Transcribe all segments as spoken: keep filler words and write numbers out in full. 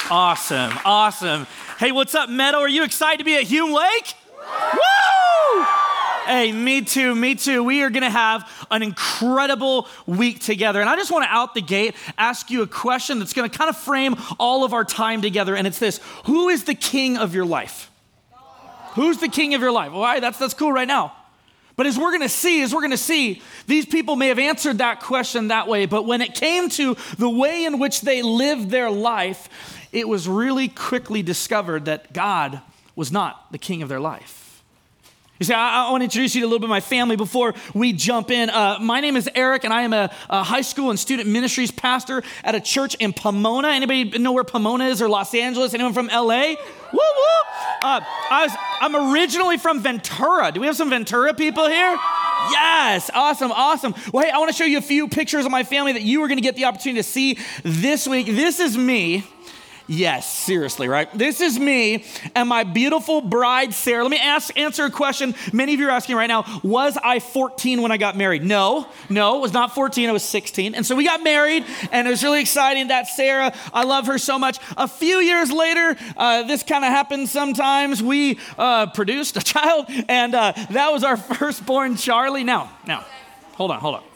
Awesome, awesome. Hey, what's up, Meadow? Are you excited to be at Hume Lake? Woo! Hey, me too, me too. We are gonna have an incredible week together. And I just wanna out the gate ask you a question that's gonna kind of frame all of our time together. And it's this: who is the king of your life? Who's the king of your life? Well, all right, that's, that's cool right now. But as we're gonna see, as we're gonna see, these people may have answered that question that way, but when it came to the way in which they lived their life, it was really quickly discovered that God was not the king of their life. You see, I, I want to introduce you to a little bit of my family before we jump in. Uh, my name is Eric, and I am a, a high school and student ministries pastor at a church in Pomona. Anybody know where Pomona is, or Los Angeles? Anyone from L A? Woo woo! Uh, I was, I'm originally from Ventura. Do we have some Ventura people here? Yes, awesome, awesome. Well, hey, I want to show you a few pictures of my family that you are going to get the opportunity to see this week. This is me. Yes, seriously, right? This is me and my beautiful bride, Sarah. Let me ask, answer a question many of you are asking right now. Was I fourteen when I got married? No, no, it was not fourteen. I was sixteen. And so we got married, and it was really exciting. That's Sarah. I love her so much. A few years later, uh, this kind of happens sometimes. We uh, produced a child, and uh, that was our firstborn, Charlie. Now, now, hold on, hold on.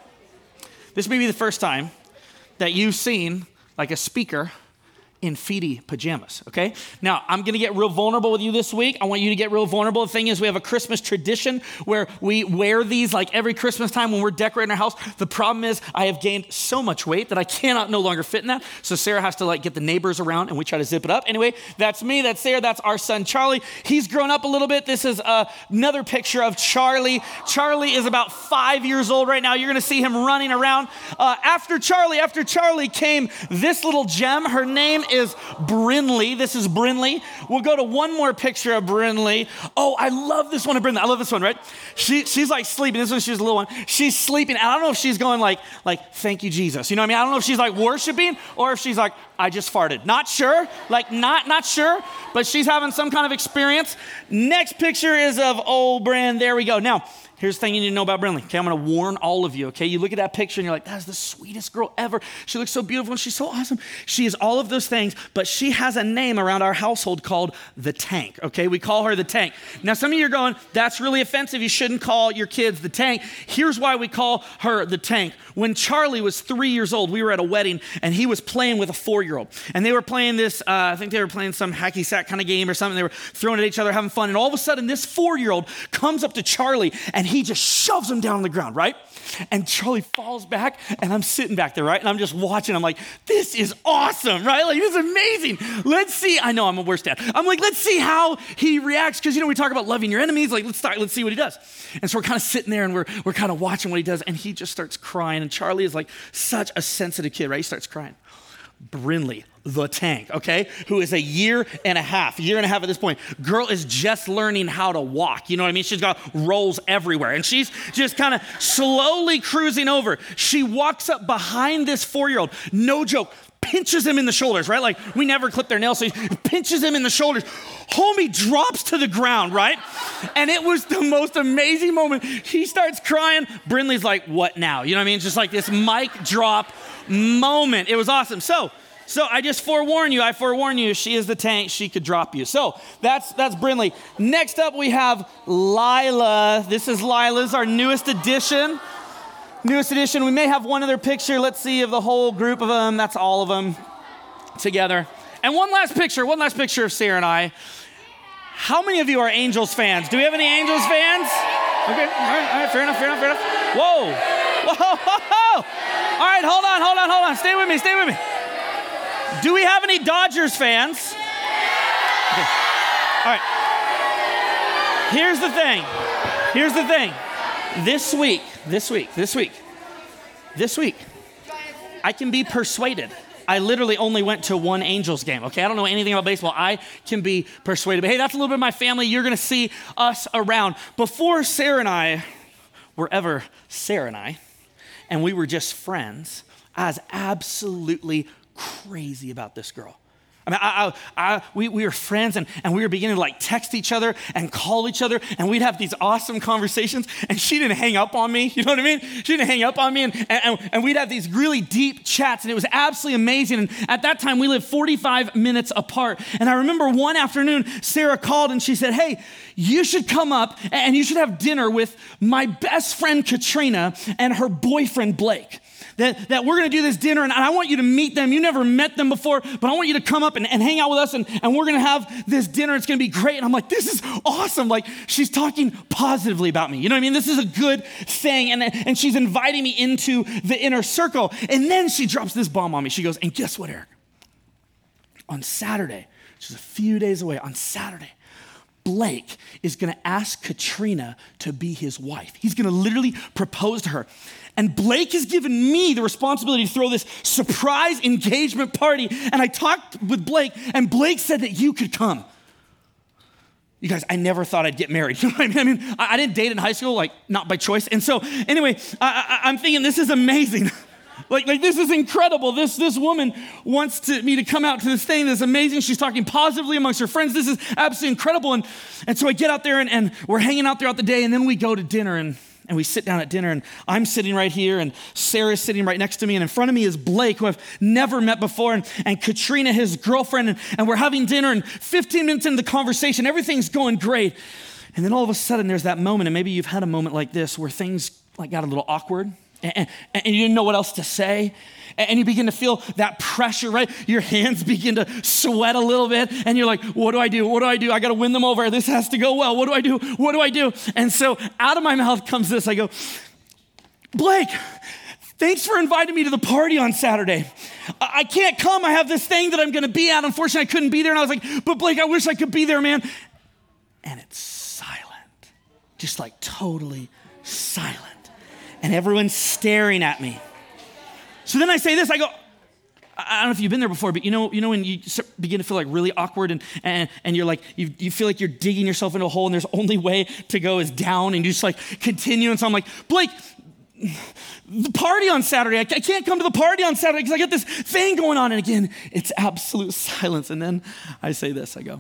This may be the first time that you've seen like a speaker in feety pajamas, okay? Now, I'm gonna get real vulnerable with you this week. I want you to get real vulnerable. The thing is, we have a Christmas tradition where we wear these like every Christmas time when we're decorating our house. The problem is I have gained so much weight that I cannot no longer fit in that. So Sarah has to like get the neighbors around and we try to zip it up. Anyway, that's me, that's Sarah, that's our son, Charlie. He's grown up a little bit. This is uh, another picture of Charlie. Charlie is about five years old right now. You're gonna see him running around. Uh, after Charlie, after Charlie came this little gem. Her name is Brinley. This is Brinley. We'll go to one more picture of Brinley. Oh, I love this one of Brinley. I love this one, right? She, she's like sleeping. This one, she's a little one. She's sleeping. I don't know if she's going like, like, thank you, Jesus. You know what I mean? I don't know if she's like worshiping or if she's like, I just farted. Not sure. Like, not, not sure. But she's having some kind of experience. Next picture is of old Brin. There we go. Now, here's the thing you need to know about Brinley. Okay, I'm going to warn all of you, okay? You look at that picture and you're like, that's the sweetest girl ever. She looks so beautiful and she's so awesome. She is all of those things, but she has a name around our household called the Tank, okay? We call her the Tank. Now, some of you are going, that's really offensive. You shouldn't call your kids the Tank. Here's why we call her the Tank. When Charlie was three years old, we were at a wedding and he was playing with a four-year-old. And they were playing this, uh, I think they were playing some hacky sack kind of game or something. They were throwing at each other, having fun. And all of a sudden, this four-year-old comes up to Charlie and he just shoves him down on the ground, right? And Charlie falls back and I'm sitting back there, right? And I'm just watching. I'm like, this is awesome, right? Like, this is amazing. Let's see. I know I'm a worst dad. I'm like, let's see how he reacts. Because, you know, we talk about loving your enemies. Like, let's start, let's see what he does. And so we're kind of sitting there and we're, we're kind of watching what he does. And he just starts crying. And Charlie is like such a sensitive kid, right? He starts crying. Brinley, the Tank, okay, who is a year and a half, year and a half at this point. Girl is just learning how to walk. You know what I mean? She's got rolls everywhere. And she's just kind of slowly cruising over. She walks up behind this four-year-old, no joke, pinches him in the shoulders, right? Like, we never clip their nails, so he pinches him in the shoulders. Homie drops to the ground, right? And it was the most amazing moment. He starts crying. Brinley's like, what now? You know what I mean? Just like this mic drop moment. It was awesome. So, so I just forewarn you, I forewarn you, she is the Tank, she could drop you. So that's that's Brinley. Next up we have Lila. This is Lila's, our newest addition. Newest addition. We may have one other picture. Let's see of the whole group of them. That's all of them together. And one last picture, one last picture of Sarah and I. How many of you are Angels fans? Do we have any Angels fans? Okay, all right, all right, fair enough, fair enough, fair enough. Whoa, whoa, whoa, whoa. All right, hold on, hold on, hold on. Stay with me, stay with me. Do we have any Dodgers fans? Okay. All right. Here's the thing. Here's the thing. This week, this week, this week, this week, I can be persuaded. I literally only went to one Angels game, okay? I don't know anything about baseball. I can be persuaded. But hey, that's a little bit of my family. You're going to see us around. Before Sarah and I were ever Sarah and I, and we were just friends, I was absolutely crazy about this girl. I mean, I, I, I, we, we were friends and, and we were beginning to like text each other and call each other and we'd have these awesome conversations and she didn't hang up on me, you know what I mean? She didn't hang up on me and, and, and we'd have these really deep chats and it was absolutely amazing. And at that time we lived forty-five minutes apart. And I remember one afternoon, Sarah called and she said, hey, you should come up and you should have dinner with my best friend Katrina and her boyfriend Blake. That, that we're going to do this dinner and I want you to meet them. You never met them before, but I want you to come up and, and hang out with us and, and we're going to have this dinner. It's going to be great. And I'm like, this is awesome. Like she's talking positively about me. You know what I mean? This is a good thing. And, and she's inviting me into the inner circle. And then she drops this bomb on me. She goes, and guess what, Eric? On Saturday, which is a few days away, on Saturday, Blake is going to ask Katrina to be his wife. He's going to literally propose to her. And Blake has given me the responsibility to throw this surprise engagement party. And I talked with Blake, and Blake said that you could come. You guys, I never thought I'd get married. You know what I mean? I mean, I didn't date in high school, like not by choice. And so anyway, I, I, I'm thinking this is amazing. Like, like this is incredible. This, this woman wants to, me to come out to this thing that's amazing. She's talking positively amongst her friends. This is absolutely incredible. And, and so I get out there and, and we're hanging out throughout the day. And then we go to dinner and, and we sit down at dinner and I'm sitting right here and Sarah's sitting right next to me. And in front of me is Blake, who I've never met before. And, and Katrina, his girlfriend. And, and we're having dinner and fifteen minutes into the conversation, everything's going great. And then all of a sudden there's that moment, and maybe you've had a moment like this where things like got a little awkward. And, and you didn't know what else to say. And you begin to feel that pressure, right? Your hands begin to sweat a little bit. And you're like, what do I do? What do I do? I got to win them over. This has to go well. What do I do? What do I do? And so out of my mouth comes this. I go, Blake, thanks for inviting me to the party on Saturday. I can't come. I have this thing that I'm going to be at. Unfortunately, I couldn't be there. And I was like, but Blake, I wish I could be there, man. And it's silent. Just like totally silent. And everyone's staring at me. So then I say this, I go, I don't know if you've been there before, but you know, you know when you begin to feel like really awkward and and, and you're like, you, you feel like you're digging yourself into a hole and there's only way to go is down and you just like continue. And so I'm like, Blake, the party on Saturday, I, I can't come to the party on Saturday because I got this thing going on. And again, it's absolute silence. And then I say this, I go,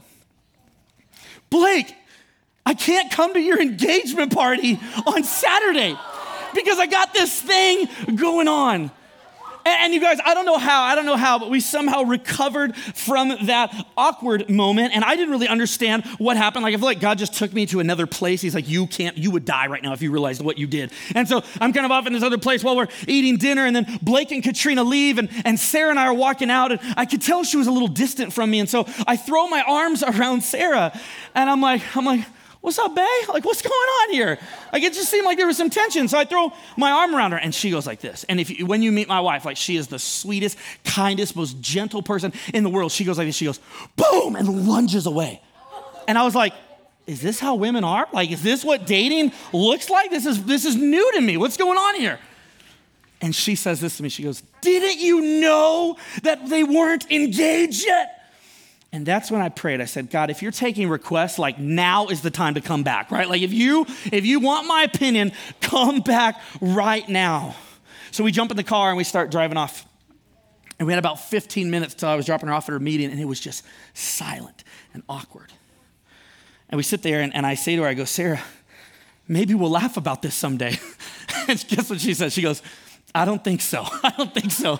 Blake, I can't come to your engagement party on Saturday because I got this thing going on. And you guys, I don't know how, I don't know how, but we somehow recovered from that awkward moment. And I didn't really understand what happened. Like, I feel like God just took me to another place. He's like, you can't, you would die right now if you realized what you did. And so I'm kind of off in this other place while we're eating dinner. And then Blake and Katrina leave and, and Sarah and I are walking out. And I could tell she was a little distant from me. And so I throw my arms around Sarah and I'm like, I'm like, what's up, bae? Like, what's going on here? Like, it just seemed like there was some tension. So I throw my arm around her and she goes like this. And if you, when you meet my wife, like she is the sweetest, kindest, most gentle person in the world. She goes like this, she goes, boom, and lunges away. And I was like, is this how women are? Like, is this what dating looks like? This is, this is new to me. What's going on here? And she says this to me. She goes, didn't you know that they weren't engaged yet? And that's when I prayed. I said, God, if you're taking requests, like now is the time to come back, right? Like if you if you want my opinion, come back right now. So we jump in the car and we start driving off. And we had about fifteen minutes till I was dropping her off at her meeting, and it was just silent and awkward. And we sit there and, and I say to her, I go, Sarah, maybe we'll laugh about this someday. And guess what she says? She goes, I don't think so. I don't think so.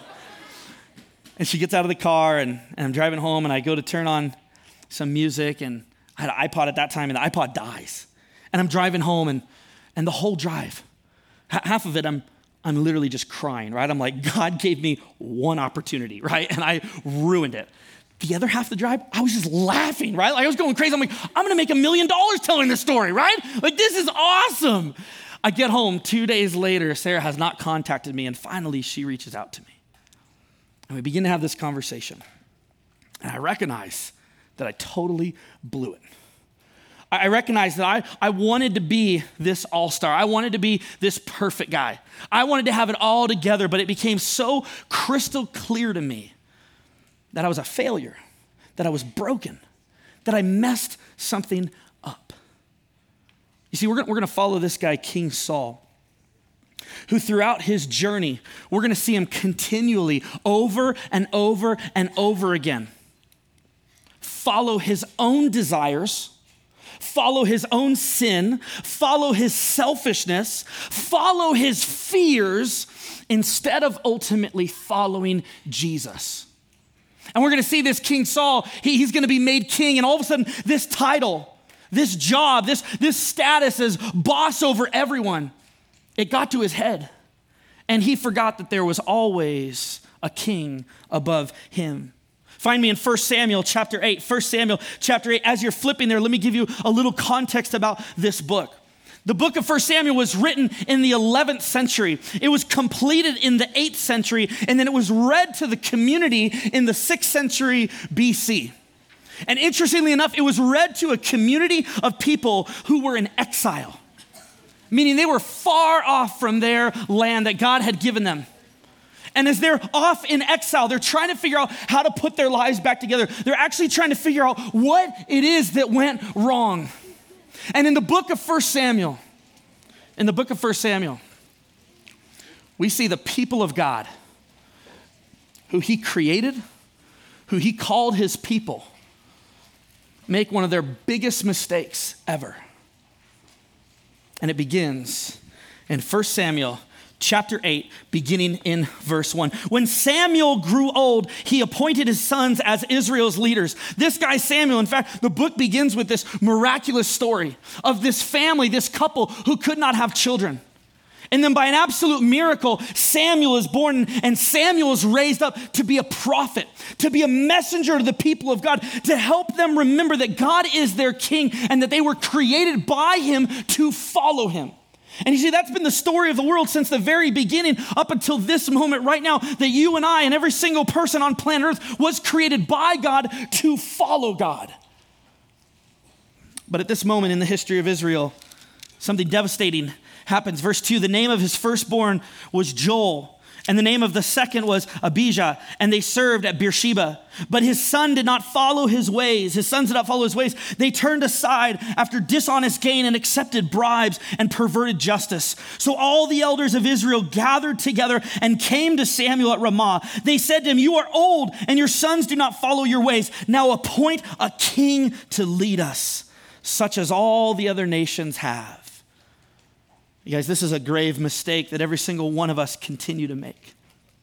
And she gets out of the car, and, and I'm driving home, and I go to turn on some music, and I had an iPod at that time, and the iPod dies. And I'm driving home, and, and the whole drive, h- half of it, I'm I'm literally just crying, right? I'm like, God gave me one opportunity, right? And I ruined it. The other half of the drive, I was just laughing, right? Like I was going crazy. I'm like, I'm gonna make a million dollars telling this story, right? Like, this is awesome. I get home two days later, Sarah has not contacted me, and finally she reaches out to me. And we begin to have this conversation. And I recognize that I totally blew it. I recognize that I, I wanted to be this all-star. I wanted to be this perfect guy. I wanted to have it all together, but it became so crystal clear to me that I was a failure, that I was broken, that I messed something up. You see, we're gonna, we're gonna follow this guy, King Saul, who throughout his journey, we're gonna see him continually over and over and over again follow his own desires, follow his own sin, follow his selfishness, follow his fears, instead of ultimately following Jesus. And we're gonna see this King Saul, he, he's gonna be made king, and all of a sudden, this title, this job, this, this status as boss over everyone, it got to his head. And he forgot that there was always a king above him. Find me in First Samuel chapter eight. First Samuel chapter eight. As you're flipping there, let me give you a little context about this book. The book of First Samuel was written in the eleventh century. It was completed in the eighth century, and then it was read to the community in the sixth century B C. And interestingly enough, it was read to a community of people who were in exile, meaning they were far off from their land that God had given them. And as they're off in exile, they're trying to figure out how to put their lives back together. They're actually trying to figure out what it is that went wrong. And in the book of First Samuel, in the book of First Samuel, we see the people of God who he created, who he called his people, make one of their biggest mistakes ever. And it begins in First Samuel chapter eight, beginning in verse one. When Samuel grew old, he appointed his sons as Israel's leaders. This guy Samuel, in fact, the book begins with this miraculous story of this family, this couple who could not have children. And then by an absolute miracle, Samuel is born, and Samuel is raised up to be a prophet, to be a messenger to the people of God, to help them remember that God is their king and that they were created by him to follow him. And you see, that's been the story of the world since the very beginning up until this moment right now, that you and I and every single person on planet Earth was created by God to follow God. But at this moment in the history of Israel, something devastating happens. Verse two, the name of his firstborn was Joel, and the name of the second was Abijah, and they served at Beersheba. But his son did not follow his ways. His sons did not follow his ways. They turned aside after dishonest gain and accepted bribes and perverted justice. So all the elders of Israel gathered together and came to Samuel at Ramah. They said to him, "You are old, and your sons do not follow your ways. Now appoint a king to lead us, such as all the other nations have." You guys, this is a grave mistake that every single one of us continue to make.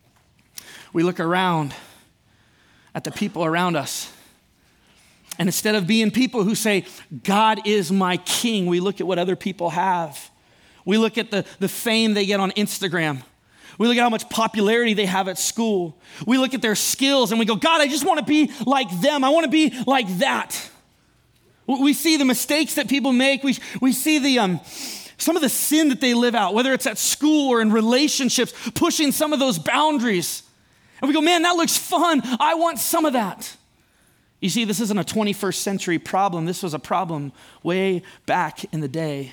We look around at the people around us, and instead of being people who say, God is my king, we look at what other people have. We look at the, the fame they get on Instagram. We look at how much popularity they have at school. We look at their skills and we go, God, I just want to be like them. I want to be like that. We see the mistakes that people make. We, we see the... um. Some of the sin that they live out, whether it's at school or in relationships, pushing some of those boundaries. And we go, man, that looks fun. I want some of that. You see, this isn't a twenty-first century problem. This was a problem way back in the day.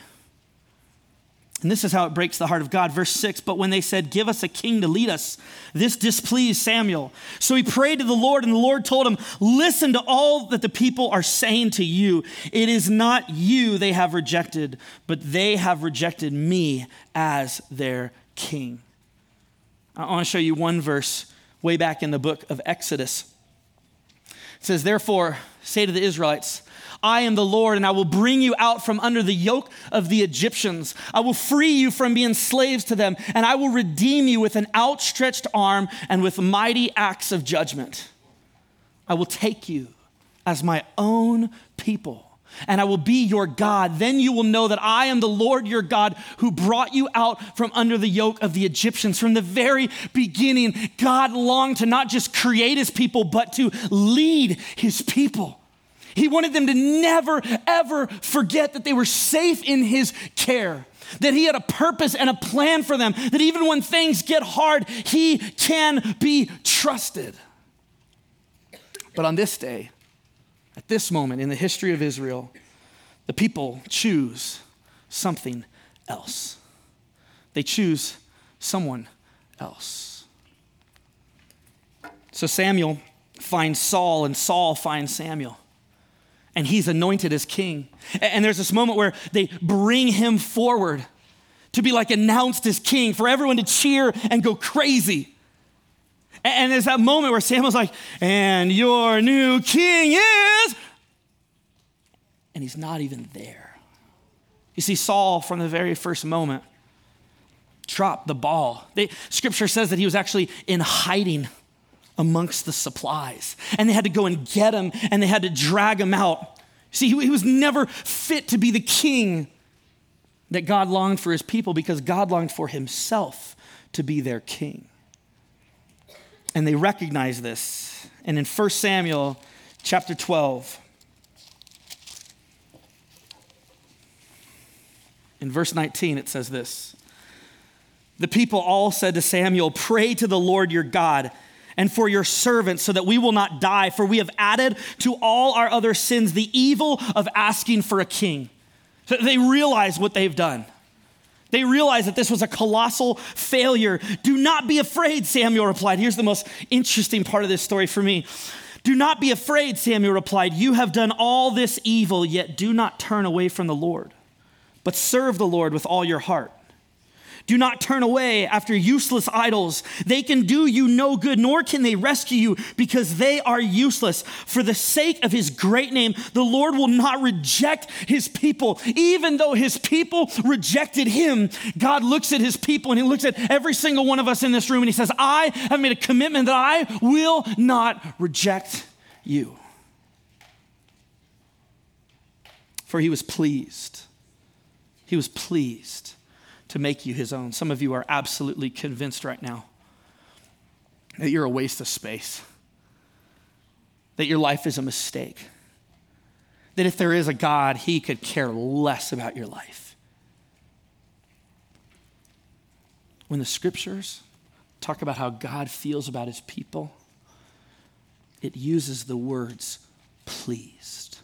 And this is how it breaks the heart of God. Verse six, but when they said, give us a king to lead us, this displeased Samuel. So he prayed to the Lord, and the Lord told him, listen to all that the people are saying to you. It is not you they have rejected, but they have rejected me as their king. I want to show you one verse way back in the book of Exodus. It says, therefore, say to the Israelites, I am the Lord, and I will bring you out from under the yoke of the Egyptians. I will free you from being slaves to them, and I will redeem you with an outstretched arm and with mighty acts of judgment. I will take you as my own people, and I will be your God. Then you will know that I am the Lord your God who brought you out from under the yoke of the Egyptians. From the very beginning, God longed to not just create his people, but to lead his people. He wanted them to never, ever forget that they were safe in his care, that he had a purpose and a plan for them, that even when things get hard, he can be trusted. But on this day, at this moment in the history of Israel, the people choose something else. They choose someone else. So Samuel finds Saul, and Saul finds Samuel. And he's anointed as king. And there's this moment where they bring him forward to be like announced as king, for everyone to cheer and go crazy. And there's that moment where Samuel's like, and your new king is, and he's not even there. You see, Saul, from the very first moment, dropped the ball. They, scripture says that he was actually in hiding amongst the supplies, and they had to go and get him, and they had to drag him out. See, he, he was never fit to be the king that God longed for his people, because God longed for himself to be their king. And they recognize this. And in First Samuel chapter twelve, in verse nineteen, it says this: the people all said to Samuel, "Pray to the Lord your God and for your servants so that we will not die, for we have added to all our other sins the evil of asking for a king." So they realize what they've done. They realized that this was a colossal failure. "Do not be afraid," Samuel replied. Here's the most interesting part of this story for me. "Do not be afraid," Samuel replied. "You have done all this evil, yet do not turn away from the Lord, but serve the Lord with all your heart. Do not turn away after useless idols. They can do you no good, nor can they rescue you, because they are useless. For the sake of his great name, the Lord will not reject his people." Even though his people rejected him, God looks at his people and he looks at every single one of us in this room and he says, "I have made a commitment that I will not reject you." For he was pleased. He was pleased to make you his own. Some of you are absolutely convinced right now that you're a waste of space, that your life is a mistake, that if there is a God, he could care less about your life. When the scriptures talk about how God feels about his people, it uses the words pleased.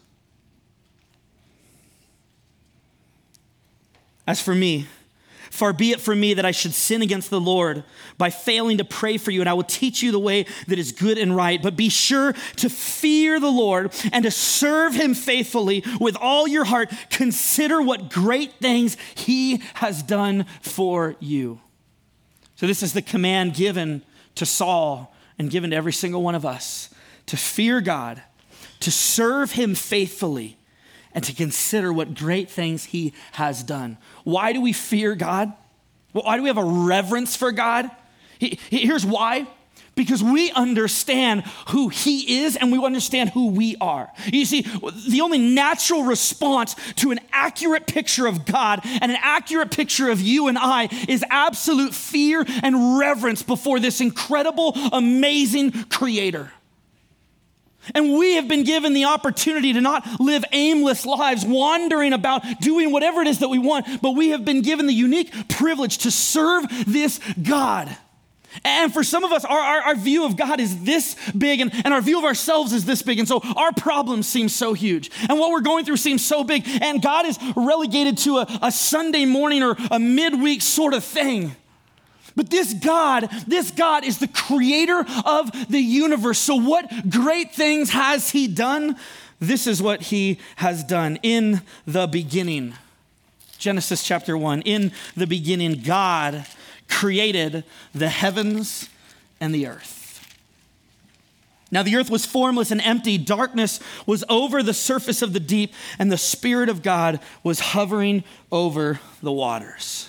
"As for me, far be it from me that I should sin against the Lord by failing to pray for you, and I will teach you the way that is good and right. But be sure to fear the Lord and to serve him faithfully with all your heart. Consider what great things he has done for you." So this is the command given to Saul and given to every single one of us: to fear God, to serve him faithfully, and to consider what great things he has done. Why do we fear God? Why do we have a reverence for God? Here's why. Because we understand who he is and we understand who we are. You see, the only natural response to an accurate picture of God and an accurate picture of you and I is absolute fear and reverence before this incredible, amazing creator. And we have been given the opportunity to not live aimless lives, wandering about, doing whatever it is that we want, but we have been given the unique privilege to serve this God. And for some of us, our, our, our view of God is this big, and, and our view of ourselves is this big, and so our problems seem so huge, and what we're going through seems so big, and God is relegated to a, a Sunday morning or a midweek sort of thing. But this God, this God is the creator of the universe. So what great things has he done? This is what he has done. In the beginning, Genesis chapter one, in the beginning, God created the heavens and the earth. Now the earth was formless and empty. Darkness was over the surface of the deep, and the Spirit of God was hovering over the waters.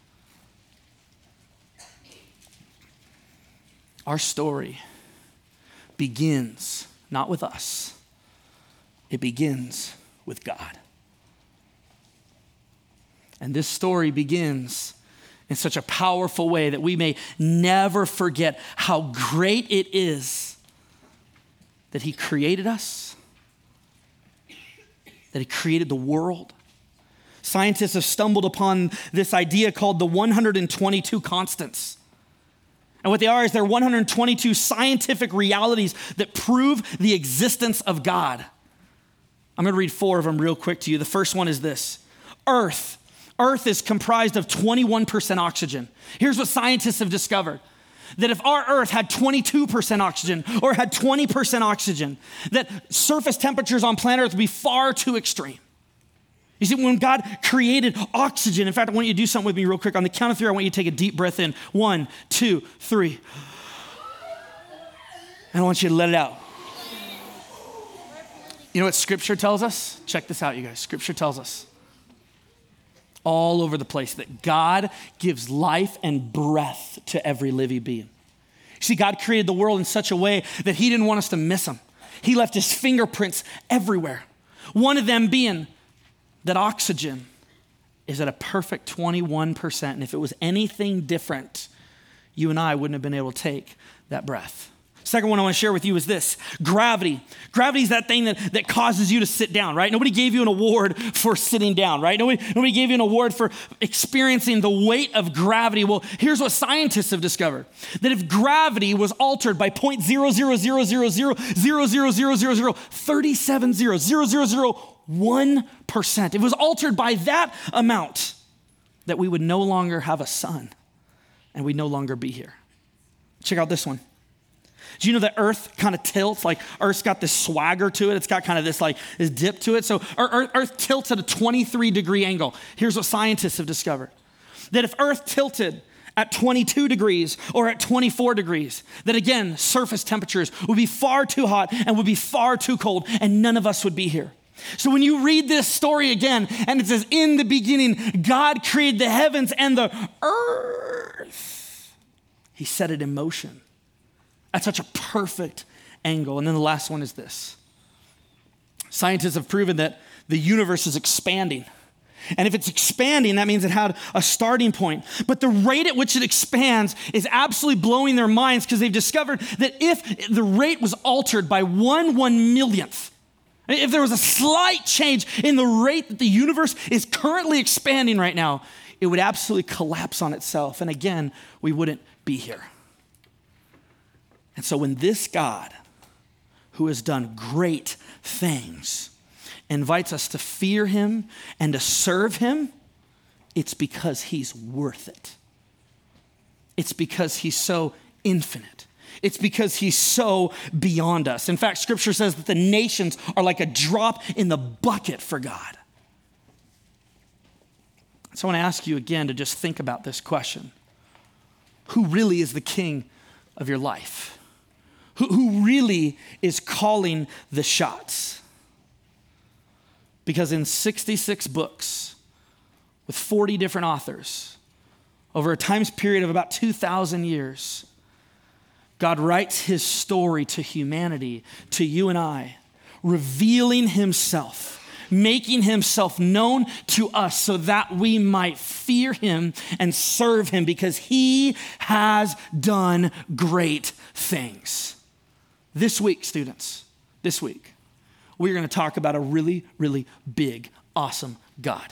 Our story begins not with us. It begins with God. And this story begins in such a powerful way that we may never forget how great it is that he created us, that he created the world. Scientists have stumbled upon this idea called the one hundred twenty-two constants. And what they are is they're one hundred twenty-two scientific realities that prove the existence of God. I'm going to read four of them real quick to you. The first one is this: Earth. Earth is comprised of twenty-one percent oxygen. Here's what scientists have discovered: that if our Earth had twenty-two percent oxygen or had twenty percent oxygen, that surface temperatures on planet Earth would be far too extreme. You see, when God created oxygen, in fact, I want you to do something with me real quick. On the count of three, I want you to take a deep breath in. One, two, three. And I want you to let it out. You know what scripture tells us? Check this out, you guys. Scripture tells us all over the place that God gives life and breath to every living being. See, God created the world in such a way that he didn't want us to miss him. He left his fingerprints everywhere. One of them being that oxygen is at a perfect twenty-one percent. And if it was anything different, you and I wouldn't have been able to take that breath. Second one I want to share with you is this, gravity. Gravity is that thing that, that causes you to sit down, right? Nobody gave you an award for sitting down, right? Nobody, nobody gave you an award for experiencing the weight of gravity. Well, here's what scientists have discovered, that if gravity was altered by zero point zero zero zero zero zero zero zero zero zero zero thirty-seven zero zero zero zero one percent, if it was altered by that amount, that we would no longer have a sun and we'd no longer be here. Check out this one. Do you know that Earth kind of tilts? Like Earth's got this swagger to it. It's got kind of this like this dip to it. So Earth, Earth tilts at a twenty-three degree angle. Here's what scientists have discovered. That if Earth tilted at twenty-two degrees or at twenty-four degrees, that again, surface temperatures would be far too hot and would be far too cold and none of us would be here. So when you read this story again and it says, in the beginning, God created the heavens and the earth, he set it in motion. At such a perfect angle. And then the last one is this. Scientists have proven that the universe is expanding. And if it's expanding, that means it had a starting point. But the rate at which it expands is absolutely blowing their minds because they've discovered that if the rate was altered by one one millionth, if there was a slight change in the rate that the universe is currently expanding right now, it would absolutely collapse on itself. And again, we wouldn't be here. And so when this God, who has done great things, invites us to fear him and to serve him, it's because he's worth it. It's because he's so infinite. It's because he's so beyond us. In fact, scripture says that the nations are like a drop in the bucket for God. So I want to ask you again to just think about this question. Who really is the king of your life? Who, who really is calling the shots? Because in sixty-six books with forty different authors over a time period of about two thousand years, God writes his story to humanity, to you and I, revealing himself, making himself known to us so that we might fear him and serve him because he has done great things. This week, students, this week, we're going to talk about a really, really big, awesome God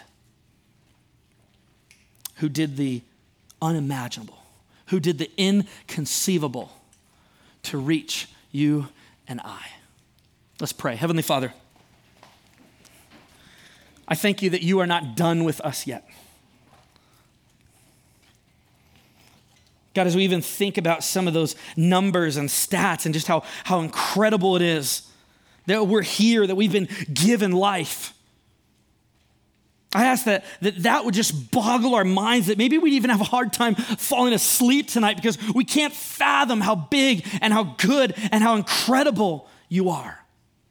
who did the unimaginable, who did the inconceivable to reach you and I. Let's pray. Heavenly Father, I thank you that you are not done with us yet. God, as we even think about some of those numbers and stats and just how, how incredible it is that we're here, that we've been given life. I ask that, that that would just boggle our minds, that maybe we'd even have a hard time falling asleep tonight because we can't fathom how big and how good and how incredible you are.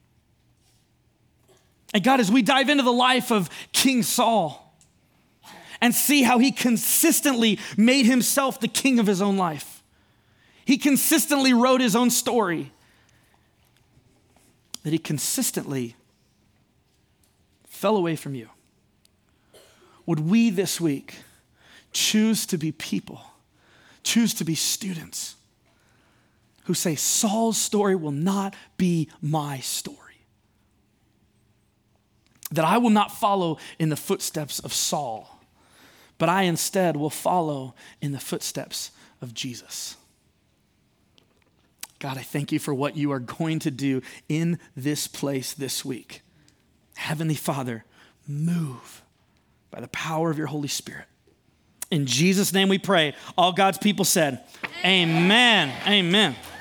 And God, as we dive into the life of King Saul, and see how he consistently made himself the king of his own life. He consistently wrote his own story. That he consistently fell away from you. Would we this week choose to be people, choose to be students who say, Saul's story will not be my story. That I will not follow in the footsteps of Saul, but I instead will follow in the footsteps of Jesus. God, I thank you for what you are going to do in this place this week. Heavenly Father, move by the power of your Holy Spirit. In Jesus' name we pray. All God's people said, amen. Amen. Amen.